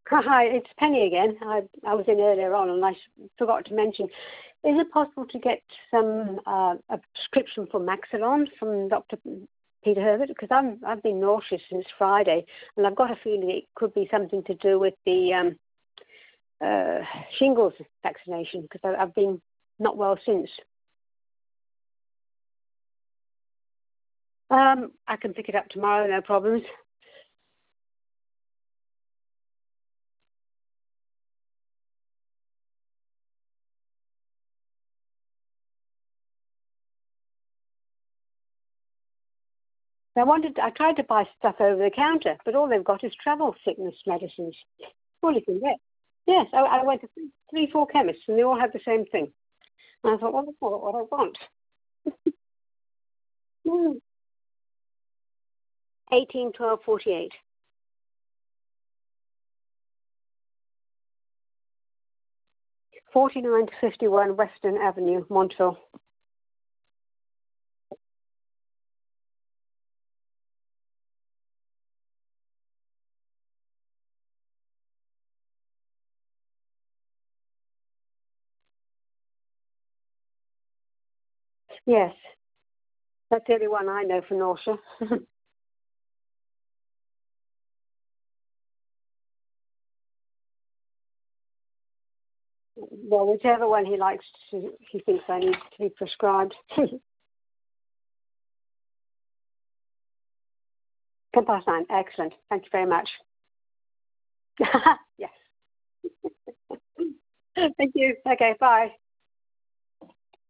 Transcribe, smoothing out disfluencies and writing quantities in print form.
Hi, it's Penny again. I was in earlier on and I forgot to mention. Is it possible to get some a prescription for Maxilon from Dr. Peter Herbert? Because I've been nauseous since Friday, and I've got a feeling it could be something to do with the shingles vaccination. Because I've been not well since. I can pick it up tomorrow, no problems. I tried to buy stuff over the counter, but all they've got is travel sickness medicines. All you can get. Yes, I went to three, four chemists, and they all had the same thing. And I thought, well, that's not what I want. 18, 12, 48. 49 to 51 Western Avenue, Montville. Yes, that's the only one I know for nausea. Well, whichever one he thinks I need to be prescribed. 9:10. Excellent. Thank you very much. Yes. Thank you. Okay, bye.